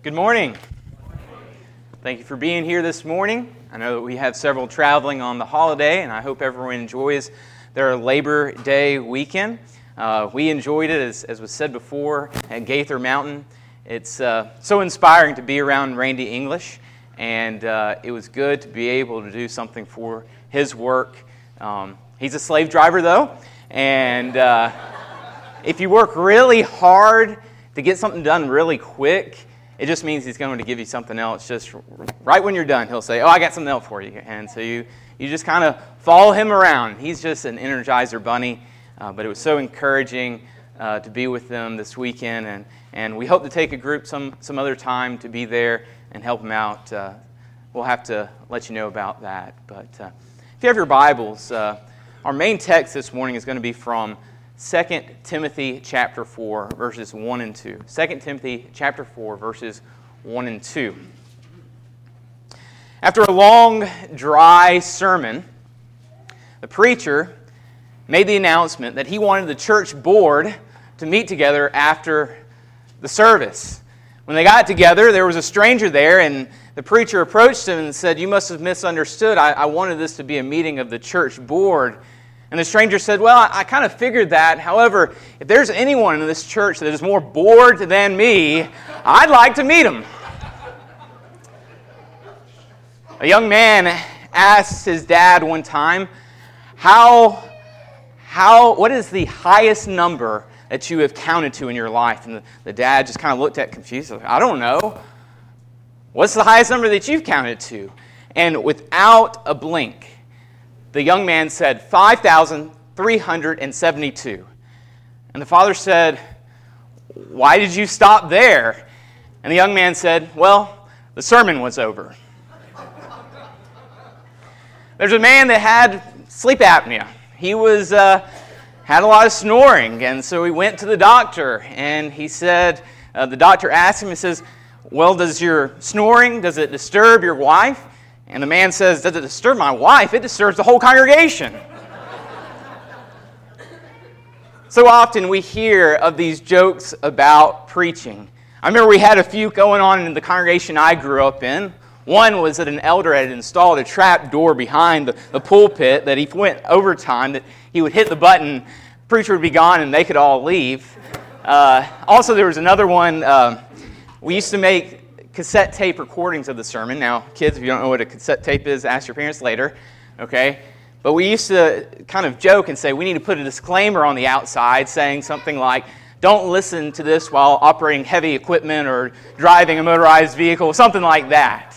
Good morning. Thank you for being here this morning. I know that we have several traveling on the holiday, and I hope everyone enjoys their Labor Day weekend. We enjoyed it, as was said before, at Gaither Mountain. It's so inspiring to be around Randy English, and it was good to be able to do something for his work. He's a slave driver, though, and if you work really hard to get something done really quick, it just means he's going to give you something else. Just right when you're done, he'll say, "Oh, I got something else for you." And so you just kind of follow him around. He's just an Energizer bunny. But it was so encouraging to be with them this weekend. And we hope to take a group some other time to be there and help them out. We'll have to let you know about that. But if you have your Bibles, our main text this morning is going to be from 2 Timothy chapter 4, verses 1 and 2. 2 Timothy chapter 4, verses 1 and 2. After a long, dry sermon, the preacher made the announcement that he wanted the church board to meet together after the service. When they got together, there was a stranger there, and the preacher approached him and said, "You must have misunderstood. I wanted this to be a meeting of the church board." And the stranger said, "Well, I kind of figured that. However, if there's anyone in this church that is more bored than me, I'd like to meet him." A young man asked his dad one time, what is the highest number that you have counted to in your life? And the dad just kind of looked at confused. Like, "I don't know. What's the highest number that you've counted to?" And without a blink, the young man said, 5,372. And the father said, "Why did you stop there?" And the young man said, "Well, the sermon was over." There's a man that had sleep apnea. He had a lot of snoring, and so he went to the doctor, and he said, the doctor asked him, he says, "Well, does your snoring, does it disturb your wife?" And the man says, "Does it disturb my wife? It disturbs the whole congregation." So often we hear of these jokes about preaching. I remember we had a few going on in the congregation I grew up in. One was that an elder had installed a trap door behind the pulpit that if he went overtime, that he would hit the button, preacher would be gone, and they could all leave. Also, there was another one. We used to make cassette tape recordings of the sermon. Now, kids, if you don't know what a cassette tape is, ask your parents later, okay? But we used to kind of joke and say, we need to put a disclaimer on the outside saying something like, "Don't listen to this while operating heavy equipment or driving a motorized vehicle," something like that.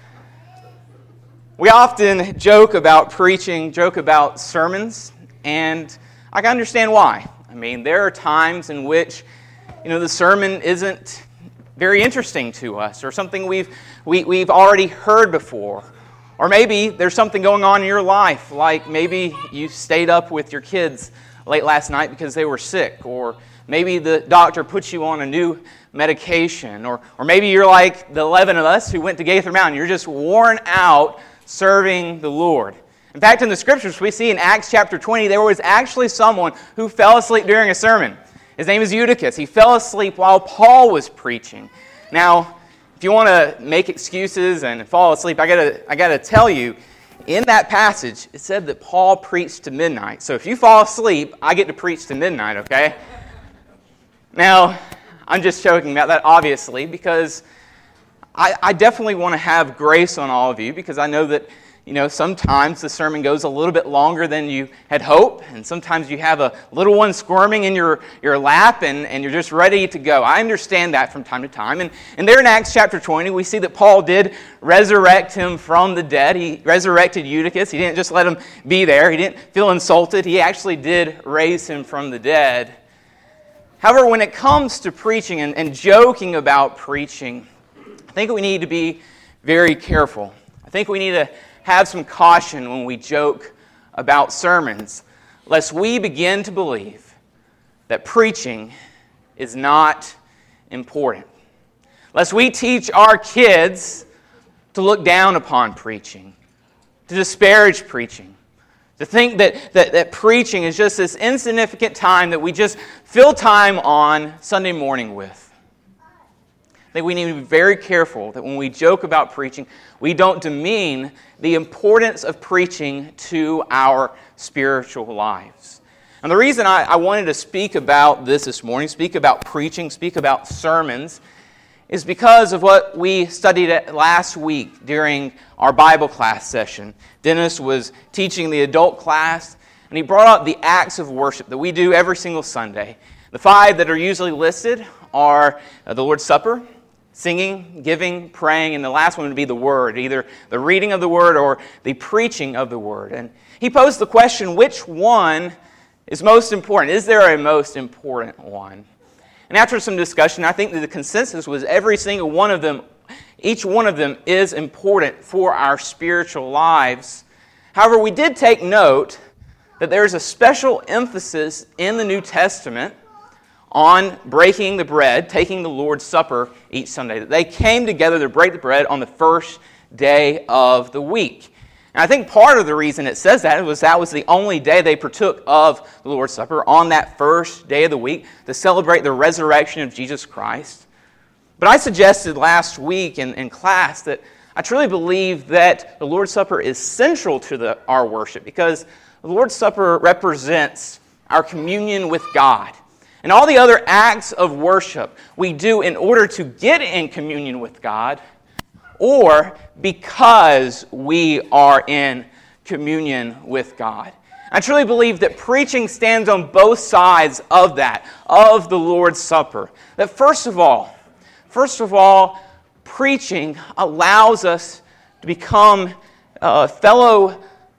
We often joke about preaching, joke about sermons, and I can understand why. I mean, there are times in which, the sermon isn't very interesting to us, or something we've already heard before. Or maybe there's something going on in your life, like maybe you stayed up with your kids late last night because they were sick, or maybe the doctor put you on a new medication, or maybe you're like the 11 of us who went to Gaither Mountain. You're just worn out serving the Lord. In fact, in the Scriptures, we see in Acts chapter 20, there was actually someone who fell asleep during a sermon. His name is Eutychus. He fell asleep while Paul was preaching. Now, if you want to make excuses and fall asleep, I gotta tell you, in that passage, it said that Paul preached to midnight. So if you fall asleep, I get to preach to midnight, okay? Now, I'm just joking about that, obviously, because I definitely want to have grace on all of you, because I know that, sometimes the sermon goes a little bit longer than you had hoped, and sometimes you have a little one squirming in your lap, and you're just ready to go. I understand that from time to time. And there in Acts chapter 20, we see that Paul did resurrect him from the dead. He resurrected Eutychus. He didn't just let him be there. He didn't feel insulted. He actually did raise him from the dead. However, when it comes to preaching and joking about preaching, I think we need to be very careful. I think we need to have some caution when we joke about sermons, lest we begin to believe that preaching is not important. Lest we teach our kids to look down upon preaching, to disparage preaching, to think that preaching is just this insignificant time that we just fill time on Sunday morning with. I think we need to be very careful that when we joke about preaching, we don't demean the importance of preaching to our spiritual lives. And the reason I wanted to speak about this morning, speak about preaching, speak about sermons, is because of what we studied last week during our Bible class session. Dennis was teaching the adult class, and he brought up the acts of worship that we do every single Sunday. The 5 that are usually listed are the Lord's Supper, singing, giving, praying, and the last one would be the Word, either the reading of the Word or the preaching of the Word. And he posed the question, which one is most important? Is there a most important one? And after some discussion, I think that the consensus was every single one of them, each one of them is important for our spiritual lives. However, we did take note that there's a special emphasis in the New Testament on breaking the bread, taking the Lord's Supper each Sunday. That they came together to break the bread on the first day of the week. And I think part of the reason it says that was the only day they partook of the Lord's Supper, on that first day of the week, to celebrate the resurrection of Jesus Christ. But I suggested last week in class that I truly believe that the Lord's Supper is central to our worship, because the Lord's Supper represents our communion with God. And all the other acts of worship we do in order to get in communion with God, or because we are in communion with God. I truly believe that preaching stands on both sides of that, of the Lord's Supper. That first of all, preaching allows us to become fellow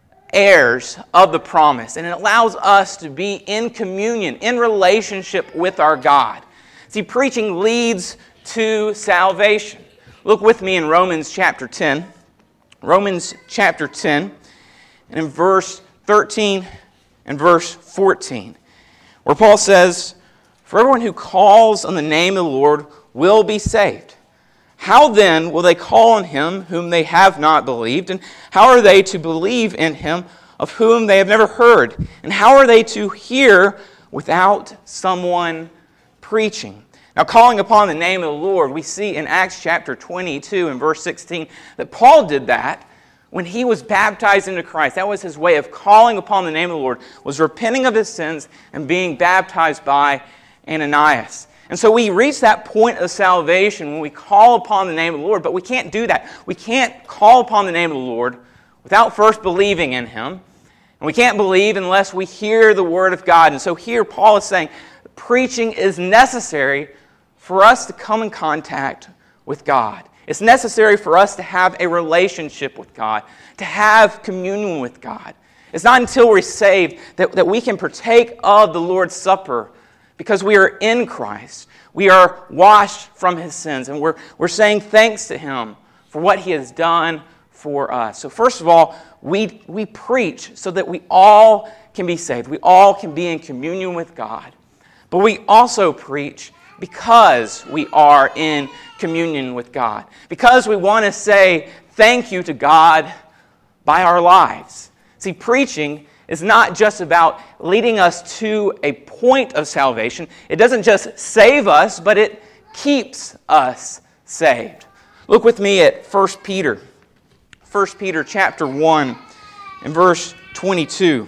heirs of the promise, and it allows us to be in communion, in relationship with our God. See, preaching leads to salvation. Look with me in Romans chapter 10. Romans chapter 10, and in verse 13 and verse 14, where Paul says, "For everyone who calls on the name of the Lord will be saved. How then will they call on him whom they have not believed? And how are they to believe in him of whom they have never heard? And how are they to hear without someone preaching?" Now, calling upon the name of the Lord, we see in Acts chapter 22 and verse 16 that Paul did that when he was baptized into Christ. That was his way of calling upon the name of the Lord, was repenting of his sins and being baptized by Ananias. And so we reach that point of salvation when we call upon the name of the Lord, but we can't do that. We can't call upon the name of the Lord without first believing in him. And we can't believe unless we hear the word of God. And so here Paul is saying preaching is necessary for us to come in contact with God. It's necessary for us to have a relationship with God, to have communion with God. It's not until we're saved that we can partake of the Lord's Supper, because we are in Christ. We are washed from his sins, and we're saying thanks to him for what he has done for us. So first of all, we preach so that we all can be saved. We all can be in communion with God. But we also preach because we are in communion with God. Because we want to say thank you to God by our lives. See, preaching is not just about leading us to a point of salvation. It doesn't just save us, but it keeps us saved. Look with me at 1 Peter. 1 Peter chapter 1 and verse 22.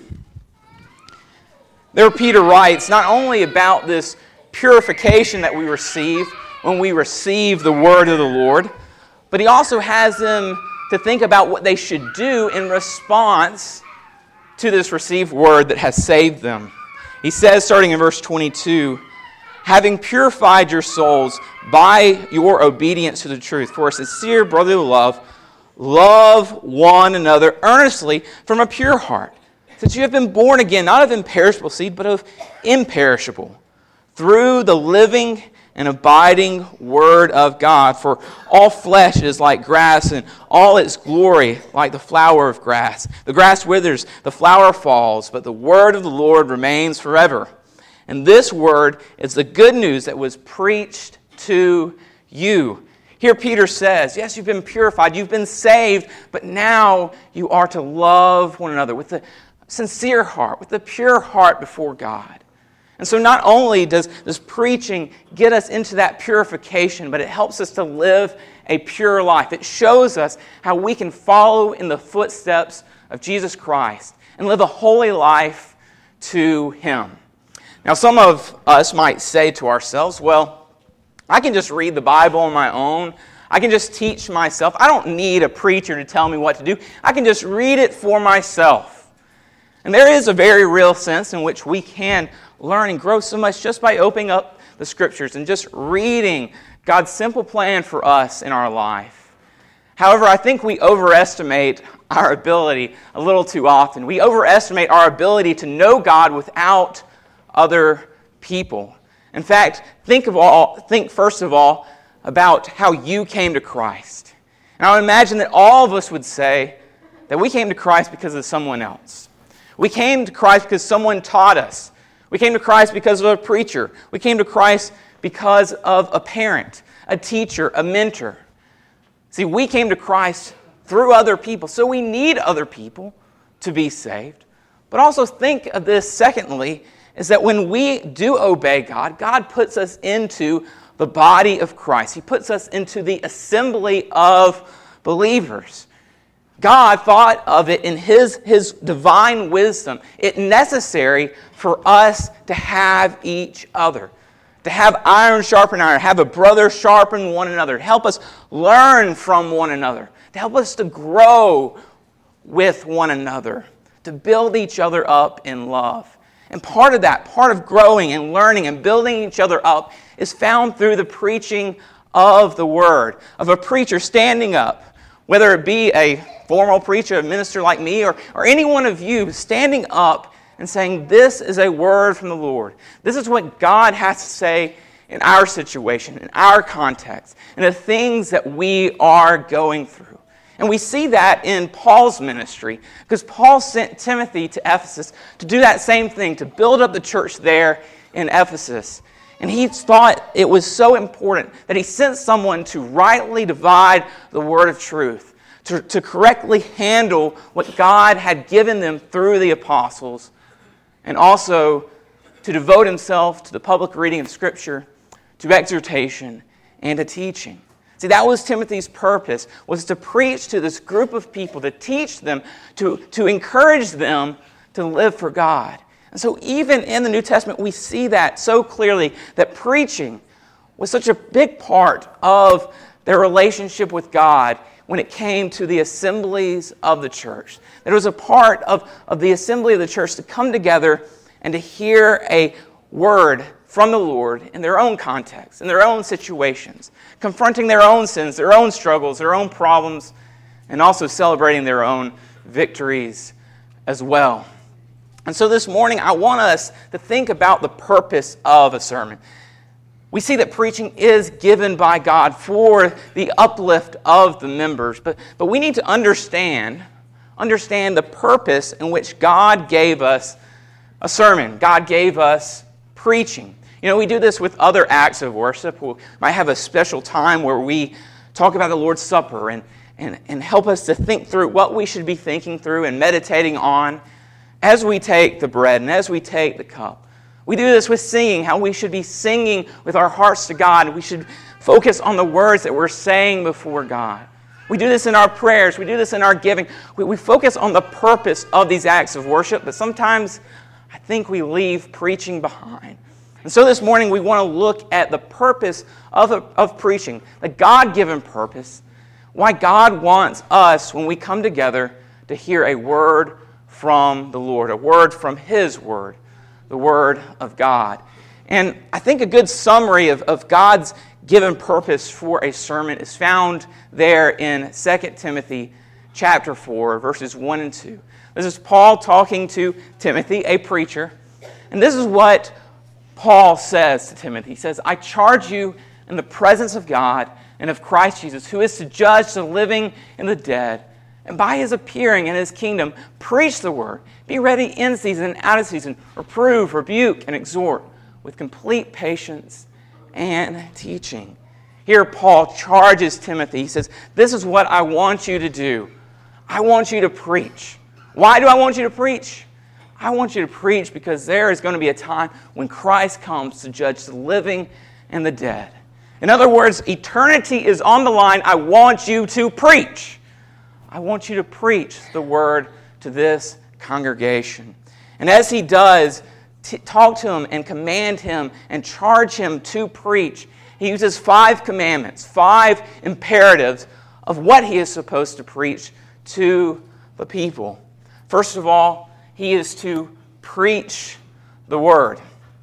There Peter writes not only about this purification that we receive when we receive the word of the Lord, but he also has them to think about what they should do in response to this received word that has saved them. He says, starting in verse 22, "Having purified your souls by your obedience to the truth, for a sincere brotherly love, love one another earnestly from a pure heart, since you have been born again, not of imperishable seed, but of imperishable, through the living and abiding word of God. For all flesh is like grass, and all its glory like the flower of grass. The grass withers, the flower falls, but the word of the Lord remains forever. And this word is the good news that was preached to you." Here Peter says, yes, you've been purified, you've been saved, but now you are to love one another with a sincere heart, with a pure heart before God. And so not only does preaching get us into that purification, but it helps us to live a pure life. It shows us how we can follow in the footsteps of Jesus Christ and live a holy life to Him. Now, some of us might say to ourselves, well, I can just read the Bible on my own. I can just teach myself. I don't need a preacher to tell me what to do. I can just read it for myself. And there is a very real sense in which we can learn and grow so much just by opening up the Scriptures and just reading God's simple plan for us in our life. However, I think we overestimate our ability a little too often. We overestimate our ability to know God without other people. In fact, think first of all about how you came to Christ. And I would imagine that all of us would say that we came to Christ because of someone else. We came to Christ because someone taught us. We came to Christ because of a preacher. We came to Christ because of a parent, a teacher, a mentor. See, we came to Christ through other people, so we need other people to be saved. But also think of this, secondly, is that when we do obey God, God puts us into the body of Christ. He puts us into the assembly of believers. God thought of it in His divine wisdom, it necessary for us to have each other, to have iron sharpen iron, have a brother sharpen one another, to help us learn from one another, to help us to grow with one another, to build each other up in love. And part of growing and learning and building each other up is found through the preaching of the Word, of a preacher standing up, whether it be a formal preacher, a minister like me, or any one of you standing up and saying, this is a word from the Lord. This is what God has to say in our situation, in our context, and the things that we are going through. And we see that in Paul's ministry, because Paul sent Timothy to Ephesus to do that same thing, to build up the church there in Ephesus. And he thought it was so important that he sent someone to rightly divide the word of truth, to correctly handle what God had given them through the apostles, and also to devote himself to the public reading of Scripture, to exhortation, and to teaching. See, that was Timothy's purpose, was to preach to this group of people, to teach them, to encourage them to live for God. And so even in the New Testament, we see that so clearly, that preaching was such a big part of their relationship with God when it came to the assemblies of the church. That it was a part of the assembly of the church to come together and to hear a word from the Lord in their own context, in their own situations, confronting their own sins, their own struggles, their own problems, and also celebrating their own victories as well. And so this morning, I want us to think about the purpose of a sermon. We see that preaching is given by God for the uplift of the members, but we need to understand the purpose in which God gave us a sermon. God gave us preaching. You know, we do this with other acts of worship. We might have a special time where we talk about the Lord's Supper and help us to think through what we should be thinking through and meditating on as we take the bread and as we take the cup. We do this with singing, how we should be singing with our hearts to God. We should focus on the words that we're saying before God. We do this in our prayers. We do this in our giving. We focus on the purpose of these acts of worship, but sometimes I think we leave preaching behind. And so this morning we want to look at the purpose of preaching, the God-given purpose, why God wants us, when we come together, to hear a word from the Lord, a word from His Word, the Word of God. And I think a good summary of God's given purpose for a sermon is found there in 2 Timothy chapter 4, verses 1 and 2. This is Paul talking to Timothy, a preacher. And this is what Paul says to Timothy. He says, I charge you in the presence of God and of Christ Jesus, who is to judge the living and the dead, and by His appearing in His kingdom, preach the word. Be ready in season and out of season. Reprove, rebuke, and exhort with complete patience and teaching. Here Paul charges Timothy. He says, this is what I want you to do. I want you to preach. Why do I want you to preach? I want you to preach because there is going to be a time when Christ comes to judge the living and the dead. In other words, eternity is on the line. I want you to preach. I want you to preach the word to this congregation. And as he does, talk to him and command him and charge him to preach, he uses 5 commandments, 5 imperatives of what he is supposed to preach to the people. First of all, he is to preach the word.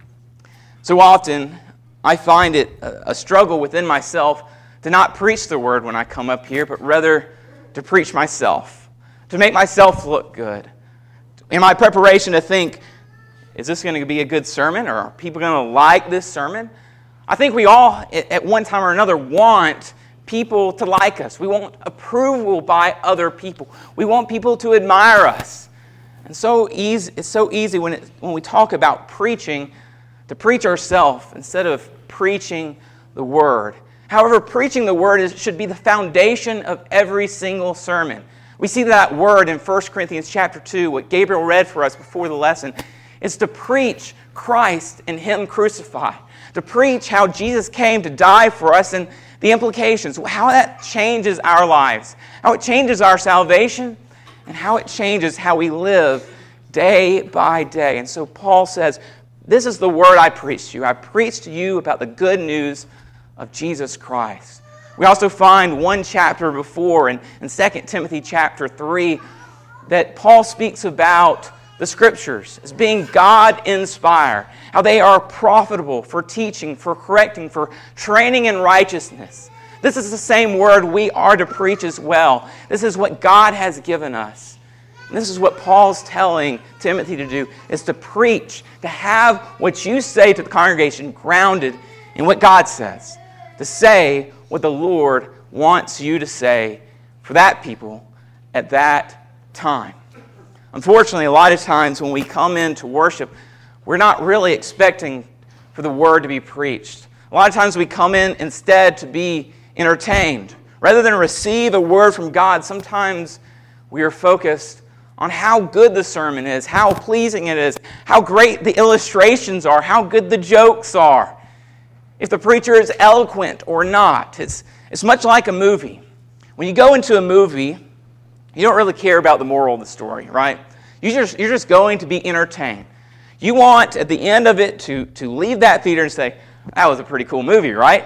So often, I find it a struggle within myself to not preach the word when I come up here, but rather to preach myself, to make myself look good. In my preparation to think, is this going to be a good sermon, or are people going to like this sermon? I think we all, at one time or another, want people to like us. We want approval by other people. We want people to admire us. And it's so easy when we talk about preaching to preach ourselves instead of preaching the Word. However, preaching the Word should be the foundation of every single sermon. We see that word in 1 Corinthians chapter 2, what Gabriel read for us before the lesson, is to preach Christ and Him crucified. To preach how Jesus came to die for us and the implications, how that changes our lives, how it changes our salvation, and how it changes how we live day by day. And so Paul says, this is the word I preach to you. I preach to you about the good news of Jesus Christ. We also find one chapter before in 2 Timothy chapter 3 that Paul speaks about the Scriptures as being God-inspired, how they are profitable for teaching, for correcting, for training in righteousness. This is the same word we are to preach as well. This is what God has given us. And this is what Paul's telling Timothy to do, is to preach, to have what you say to the congregation grounded in what God says, to say what the Lord wants you to say for that people at that time. Unfortunately, a lot of times when we come in to worship, we're not really expecting for the word to be preached. A lot of times we come in instead to be entertained. Rather than receive a word from God, sometimes we are focused on how good the sermon is, how pleasing it is, how great the illustrations are, how good the jokes are, if the preacher is eloquent or not. It's much like a movie. When you go into a movie, you don't really care about the moral of the story, right? You're just going to be entertained. You want, at the end of it, to leave that theater and say, that was a pretty cool movie, right?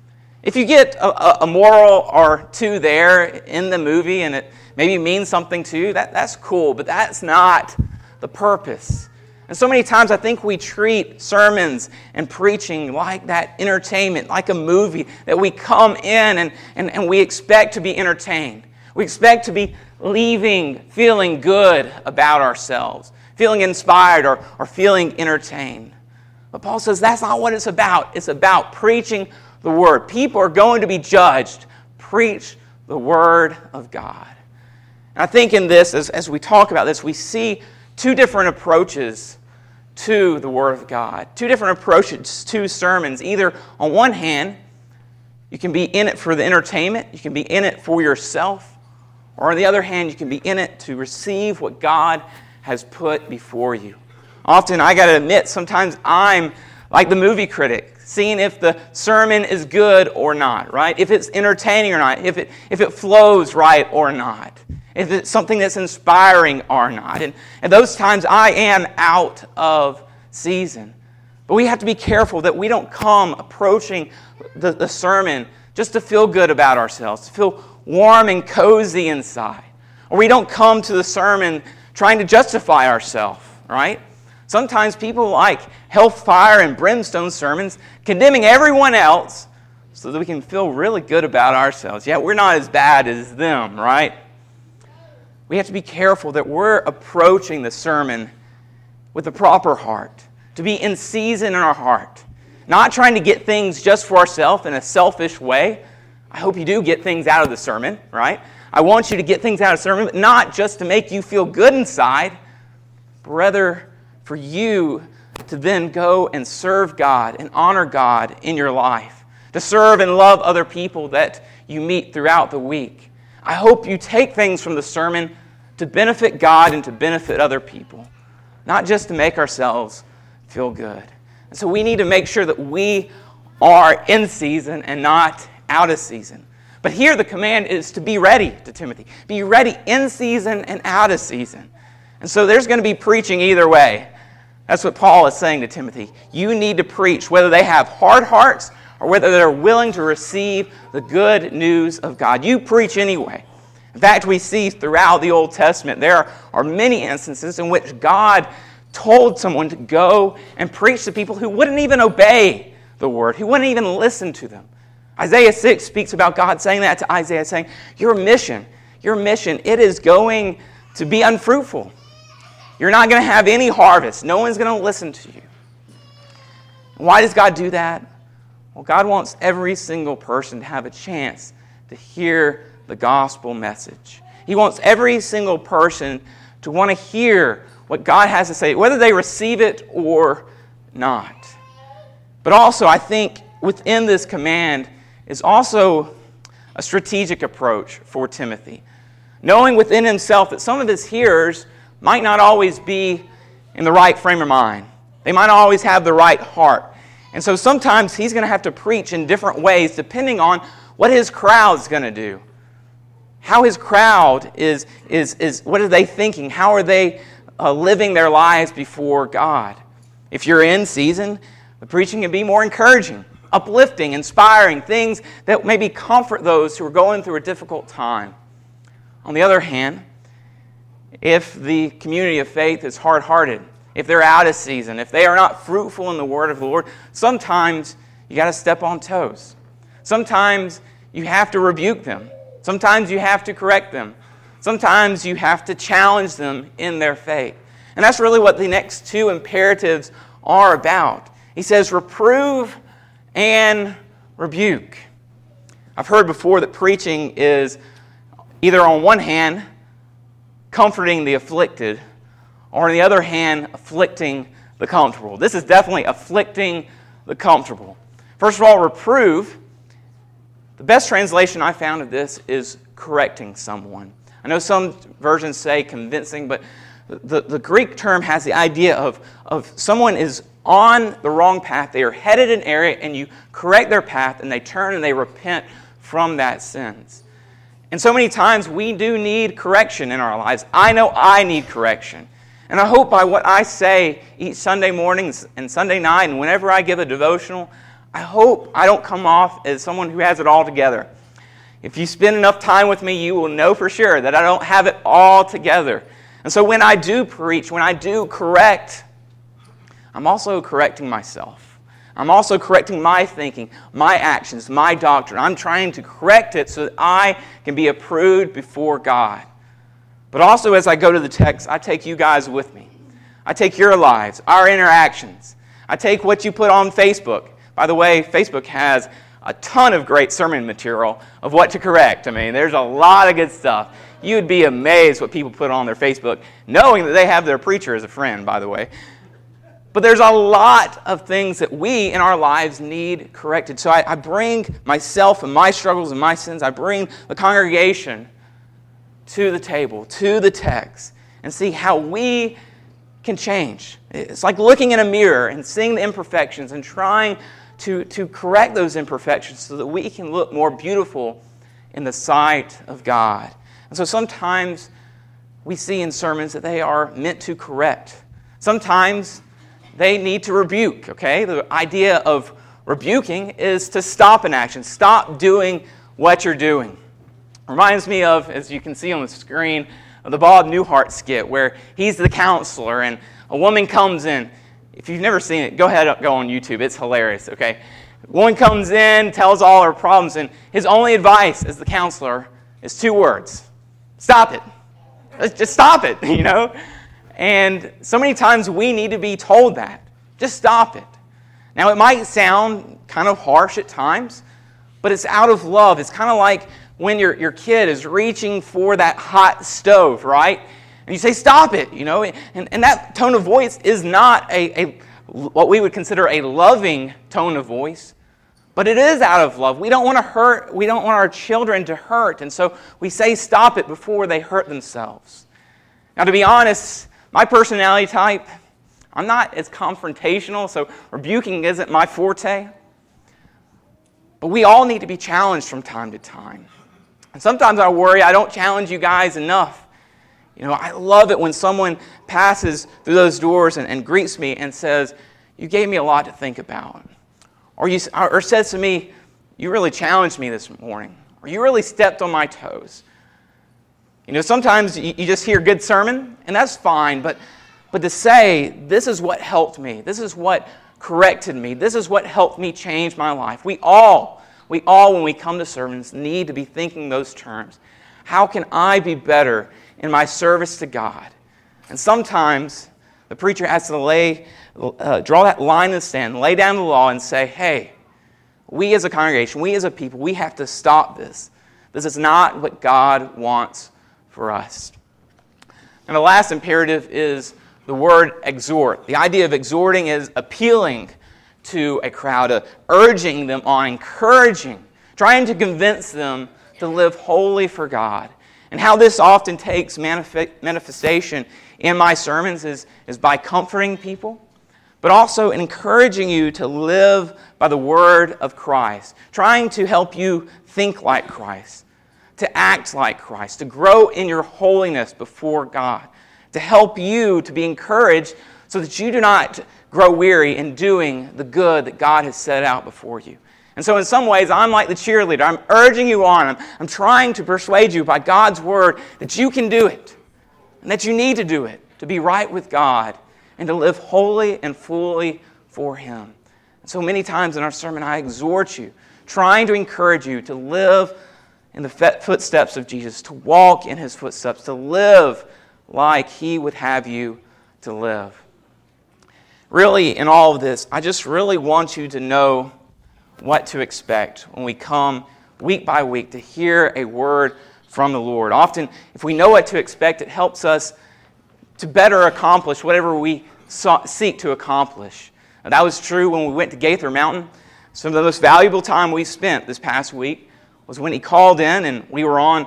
If you get a moral or two there in the movie and it maybe means something to you, that's cool, but that's not the purpose. And so many times I think we treat sermons and preaching like that entertainment, like a movie, that we come in and we expect to be entertained. We expect to be leaving feeling good about ourselves, feeling inspired or feeling entertained. But Paul says that's not what it's about. It's about preaching the Word. People are going to be judged. Preach the Word of God. And I think in this, as we talk about this, we see two different approaches to the Word of God. Two different approaches to sermons. Either, on one hand, you can be in it for the entertainment. You can be in it for yourself. Or on the other hand, you can be in it to receive what God has put before you. Often, I got to admit, sometimes I'm like the movie critic, seeing if the sermon is good or not, right? If it's entertaining or not, if it flows right or not, if it's something that's inspiring or not. And at those times, I am out of season. But we have to be careful that we don't come approaching the sermon just to feel good about ourselves, to feel warm and cozy inside. Or we don't come to the sermon trying to justify ourselves, right? Sometimes people like hellfire and brimstone sermons, condemning everyone else so that we can feel really good about ourselves. Yeah, we're not as bad as them, right? We have to be careful that we're approaching the sermon with the proper heart, to be in season in our heart, not trying to get things just for ourselves in a selfish way. I hope you do get things out of the sermon, right? I want you to get things out of the sermon, but not just to make you feel good inside, but rather for you to then go and serve God and honor God in your life, to serve and love other people that you meet throughout the week. I hope you take things from the sermon to benefit God and to benefit other people. not just to make ourselves feel good. And so we need to make sure that we are in season and not out of season. But here the command is to be ready to Timothy. Be ready in season and out of season. And so there's going to be preaching either way. That's what Paul is saying to Timothy. You need to preach, whether they have hard hearts or whether they're willing to receive the good news of God. You preach anyway. In fact, we see throughout the Old Testament, there are many instances in which God told someone to go and preach to people who wouldn't even obey the word, who wouldn't even listen to them. Isaiah 6 speaks about God saying that to Isaiah, saying, your mission, it is going to be unfruitful. You're not going to have any harvest. No one's going to listen to you. And why does God do that? Well, God wants every single person to have a chance to hear the gospel message. He wants every single person to want to hear what God has to say, whether they receive it or not. But also, I think within this command is also a strategic approach for Timothy. Knowing within himself that some of his hearers might not always be in the right frame of mind. They might not always have the right heart. And so sometimes he's going to have to preach in different ways depending on what his crowd's going to do. How his crowd is what are they thinking? How are they living their lives before God? If you're in season, the preaching can be more encouraging, uplifting, inspiring, things that maybe comfort those who are going through a difficult time. On the other hand, if the community of faith is hard-hearted, if they're out of season, if they are not fruitful in the word of the Lord, sometimes you got to step on toes. Sometimes you have to rebuke them. Sometimes you have to correct them. Sometimes you have to challenge them in their faith. And that's really what the next two imperatives are about. He says, reprove and rebuke. I've heard before that preaching is either on one hand, comforting the afflicted, or on the other hand, afflicting the comfortable. This is definitely afflicting the comfortable. First of all, reprove. The best translation I found of this is correcting someone. I know some versions say convincing, but the Greek term has the idea of someone is on the wrong path. They are headed in an area, and you correct their path, and they turn and they repent from that sins. And so many times we do need correction in our lives. I know I need correction. And I hope by what I say each Sunday morning and Sunday night and whenever I give a devotional, I hope I don't come off as someone who has it all together. If you spend enough time with me, you will know for sure that I don't have it all together. And so when I do preach, when I do correct, I'm also correcting myself. I'm also correcting my thinking, my actions, my doctrine. I'm trying to correct it so that I can be approved before God. But also as I go to the text, I take you guys with me. I take your lives, our interactions. I take what you put on Facebook. By the way, Facebook has a ton of great sermon material of what to correct. I mean, there's a lot of good stuff. You'd be amazed what people put on their Facebook, knowing that they have their preacher as a friend, by the way. But there's a lot of things that we in our lives need corrected. So I bring myself and my struggles and my sins, I bring the congregation to the table, to the text, and see how we can change. It's like looking in a mirror and seeing the imperfections and trying to correct those imperfections so that we can look more beautiful in the sight of God. And so sometimes we see in sermons that they are meant to correct. Sometimes they need to rebuke, okay? The idea of rebuking is to stop an action. Stop doing what you're doing. Reminds me of, as you can see on the screen, of the Bob Newhart skit where he's the counselor and a woman comes in. If you've never seen it, go ahead and go on YouTube. It's hilarious, okay? A woman comes in, tells all her problems, and his only advice as the counselor is 2 words. Stop it. Just stop it, you know? And so many times we need to be told that. Just stop it. Now, it might sound kind of harsh at times, but it's out of love. It's kind of like when your kid is reaching for that hot stove, right? And you say, stop it, you know? And that tone of voice is not what we would consider a loving tone of voice, but it is out of love. We don't want to hurt. We don't want our children to hurt. And so we say stop it before they hurt themselves. Now, to be honest, My personality type, I'm not as confrontational, so rebuking isn't my forte. But we all need to be challenged from time to time. And sometimes I worry I don't challenge you guys enough. I love it when someone passes through those doors and greets me and says, "You gave me a lot to think about." Or says to me, "You really challenged me this morning." Or "You really stepped on my toes." Sometimes you just hear a good sermon, and that's fine, but to say, "This is what helped me. This is what corrected me. This is what helped me change my life." We all, when we come to sermons, need to be thinking those terms. How can I be better in my service to God? And sometimes the preacher has to draw that line in the sand, lay down the law and say, "Hey, we as a congregation, we as a people, we have to stop this. This is not what God wants for us." And the last imperative is the word exhort. The idea of exhorting is appealing to a crowd, urging them on, encouraging, trying to convince them to live wholly for God. And how this often takes manifestation in my sermons is by comforting people, but also encouraging you to live by the word of Christ, trying to help you think like Christ, to act like Christ, to grow in your holiness before God, to help you to be encouraged so that you do not grow weary in doing the good that God has set out before you. And so in some ways, I'm like the cheerleader. I'm urging you on. I'm trying to persuade you by God's word that you can do it and that you need to do it to be right with God and to live wholly and fully for Him. And so many times in our sermon, I exhort you, trying to encourage you to live in the footsteps of Jesus, to walk in His footsteps, to live like He would have you to live. Really, in all of this, I just really want you to know what to expect when we come week by week to hear a word from the Lord. Often, if we know what to expect, it helps us to better accomplish whatever we seek to accomplish. Now, that was true when we went to Gaither Mountain. Some of the most valuable time we spent this past week was when he called in and we were on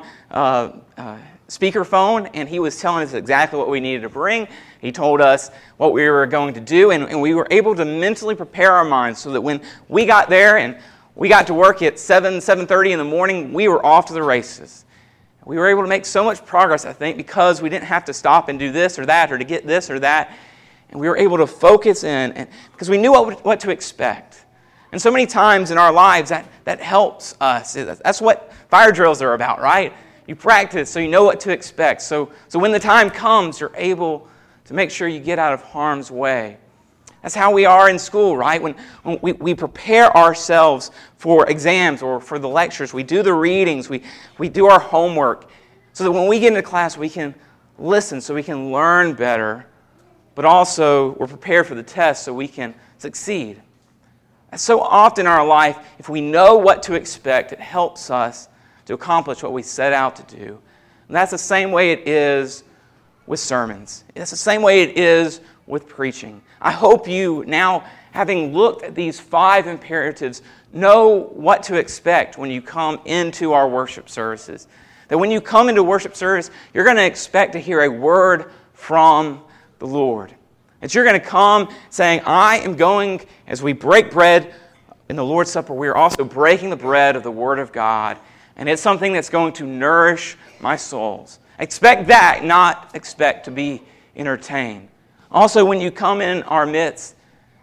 speakerphone, and he was telling us exactly what we needed to bring. He told us what we were going to do, and we were able to mentally prepare our minds so that when we got there and we got to work at 7:30 in the morning, we were off to the races. We were able to make so much progress, I think, because we didn't have to stop and do this or that or to get this or that. And we were able to focus in and because we knew what to expect. And so many times in our lives, that helps us. That's what fire drills are about, right? You practice so you know what to expect. So when the time comes, you're able to make sure you get out of harm's way. That's how we are in school, right? When we prepare ourselves for exams or for the lectures, we do the readings, we do our homework, so that when we get into class, we can listen, so we can learn better, but also we're prepared for the test so we can succeed. And so often in our life, if we know what to expect, it helps us to accomplish what we set out to do. And that's the same way it is with sermons. It's the same way it is with preaching. I hope you, now having looked at these 5 imperatives, know what to expect when you come into our worship services. That when you come into worship service, you're going to expect to hear a word from the Lord. That you're going to come saying, I am going, as we break bread in the Lord's Supper, we are also breaking the bread of the Word of God. And it's something that's going to nourish my souls. Expect that, not expect to be entertained. Also, when you come in our midst,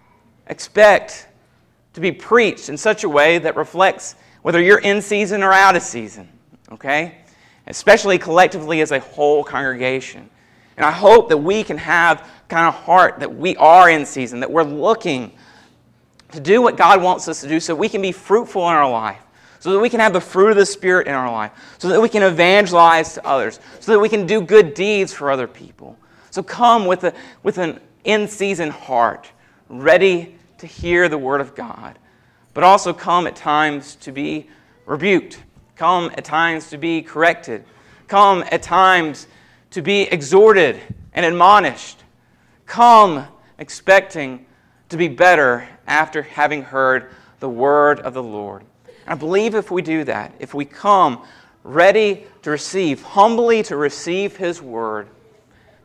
expect to be preached in such a way that reflects whether you're in season or out of season, okay? Especially collectively as a whole congregation. And I hope that we can have kind of heart that we are in season, that we're looking to do what God wants us to do so we can be fruitful in our life, so that we can have the fruit of the Spirit in our life, so that we can evangelize to others, so that we can do good deeds for other people. So come with an in-season heart, ready to hear the Word of God, but also come at times to be rebuked, come at times to be corrected, come at times to be exhorted and admonished, come expecting to be better after having heard the Word of the Lord. I believe if we do that, if we come ready to receive, humbly to receive His Word,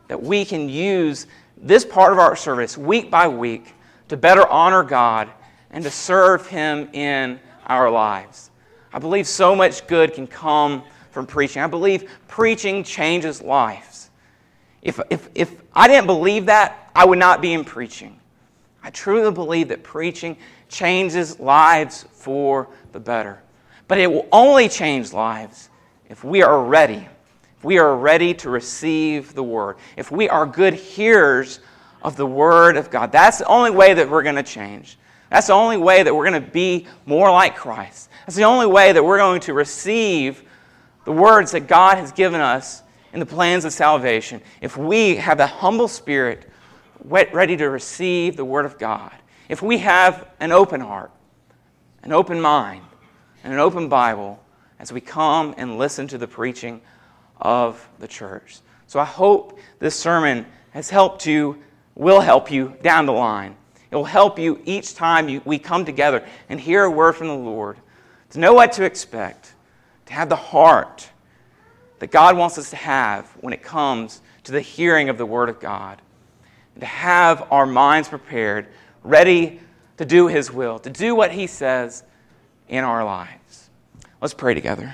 that we can use this part of our service week by week to better honor God and to serve Him in our lives. I believe so much good can come from preaching. I believe preaching changes lives. If I didn't believe that, I would not be in preaching. I truly believe that preaching changes lives for the better. But it will only change lives if we are ready. If we are ready to receive the Word. If we are good hearers of the Word of God. That's the only way that we're going to change. That's the only way that we're going to be more like Christ. That's the only way that we're going to receive the words that God has given us in the plans of salvation. If we have a humble spirit ready to receive the Word of God. If we have an open heart, an open mind, and an open Bible as we come and listen to the preaching of the church. So I hope this sermon has helped you, will help you down the line. It will help you each time we come together and hear a word from the Lord, to know what to expect, to have the heart that God wants us to have when it comes to the hearing of the Word of God, and to have our minds prepared, ready to do His will, to do what He says in our lives. Let's pray together.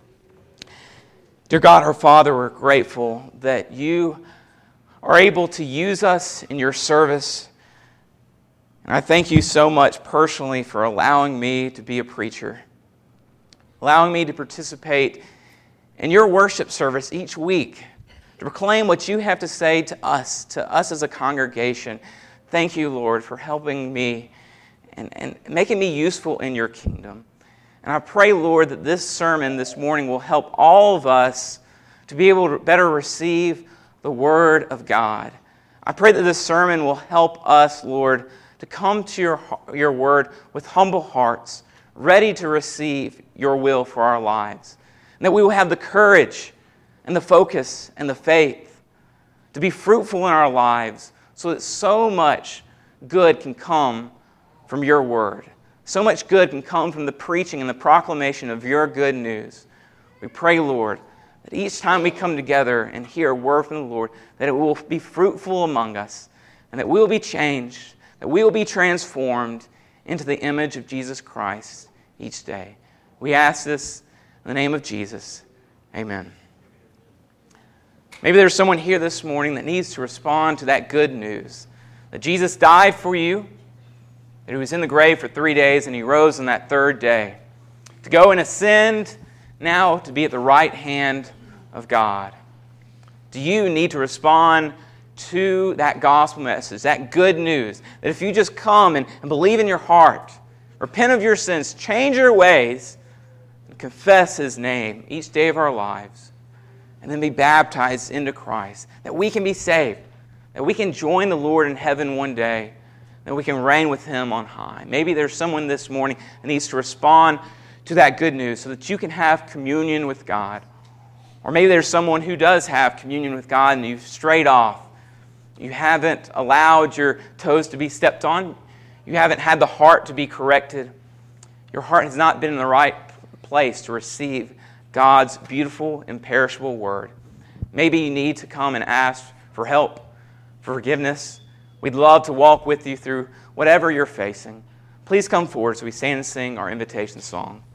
Dear God, our Father, we're grateful that You are able to use us in Your service. And I thank You so much personally for allowing me to be a preacher, allowing me to participate in Your worship service each week, to proclaim what You have to say to us as a congregation. Thank You, Lord, for helping me and making me useful in Your kingdom. And I pray, Lord, that this sermon this morning will help all of us to be able to better receive the Word of God. I pray that this sermon will help us, Lord, to come to Your Word with humble hearts, ready to receive Your will for our lives. And that we will have the courage and the focus and the faith to be fruitful in our lives so that so much good can come from Your Word. So much good can come from the preaching and the proclamation of Your good news. We pray, Lord, that each time we come together and hear a word from the Lord, that it will be fruitful among us, and that we will be changed, that we will be transformed into the image of Jesus Christ each day. We ask this in the name of Jesus. Amen. Maybe there's someone here this morning that needs to respond to that good news, that Jesus died for you, that He was in the grave for 3 days and He rose on that third day to go and ascend now to be at the right hand of God. Do you need to respond to that gospel message, that good news, that if you just come and believe in your heart, repent of your sins, change your ways, and confess His name each day of our lives, and then be baptized into Christ, that we can be saved, that we can join the Lord in heaven one day, that we can reign with Him on high. Maybe there's someone this morning that needs to respond to that good news so that you can have communion with God. Or maybe there's someone who does have communion with God and you've strayed off. You haven't allowed your toes to be stepped on. You haven't had the heart to be corrected. Your heart has not been in the right place to receive God's beautiful, imperishable Word. Maybe you need to come and ask for help, for forgiveness. We'd love to walk with you through whatever you're facing. Please come forward as we stand and sing our invitation song.